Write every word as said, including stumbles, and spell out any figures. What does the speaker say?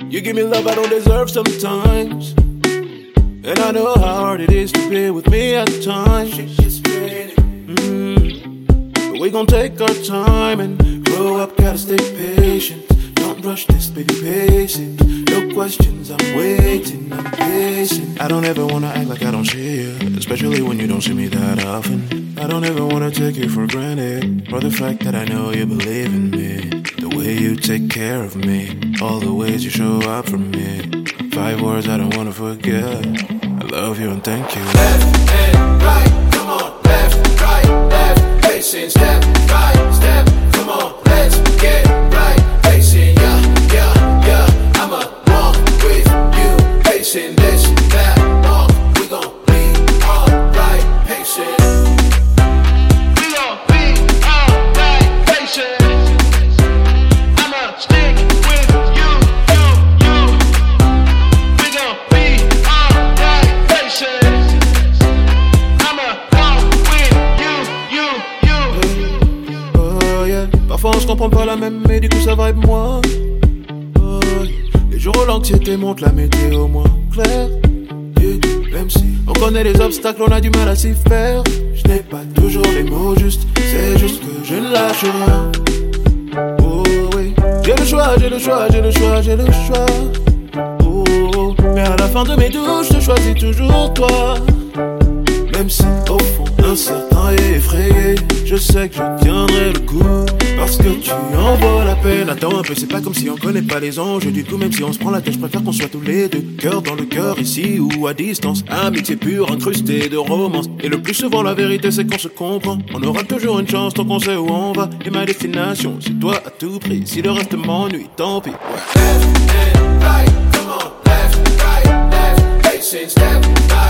You give me love I don't deserve sometimes, and I know how hard it is to be with me at times. Mm. But we gon' take our time and grow up, gotta stay patient. Don't rush this, baby, pace it. No questions, I'm waiting, I'm patient. I don't ever wanna act like I don't see you, especially when you don't see me that often. I don't ever wanna take you for granted, or the fact that I know you believe in me. The way you take care of me, all the ways you show up for me. Five words I don't wanna forget. I love you and thank you. Left and right, come on. Left, right, left, pacing. Step, right, step, come on. Let's get right, pacing. Yeah, yeah, yeah. I'ma walk with you, pacing this, that, long. We gon' be alright, pacing. We gon' be alright, pacing. I'ma stick with you, you, you. We gon' be alright, pacing. I'ma walk with you, you, you. Oh yeah, parfois on se comprend pas la même, mais du coup ça vibe moi. Oh, les jours où l'anxiété monte, la météo moins claire. Yeah, même si on connaît les obstacles, on a du mal à s'y faire. Je n'ai pas toujours les mots justes, c'est juste que je ne lâche rien. Oh oui, j'ai le choix, j'ai le choix, j'ai le choix, j'ai le choix. Oh, oh, mais à la fin de mes douches, je choisis toujours toi. Même si au fond incertain et effrayé, je sais que je tiendrai le coup, parce que tu en vaux la peine. Attends un peu, c'est pas comme si on connaît pas les enjeux du tout. Même si on se prend la tête, je préfère qu'on soit tous les deux, cœur dans le cœur, ici ou à distance. Amitié pure, incrustée de romance. Et le plus souvent la vérité c'est qu'on se comprend. On aura toujours une chance tant qu'on sait où on va. Et ma destination, c'est toi à tout prix. Si le reste m'ennuie, tant pis. Left and right, come on. Left, right, left, pacing. Step, right.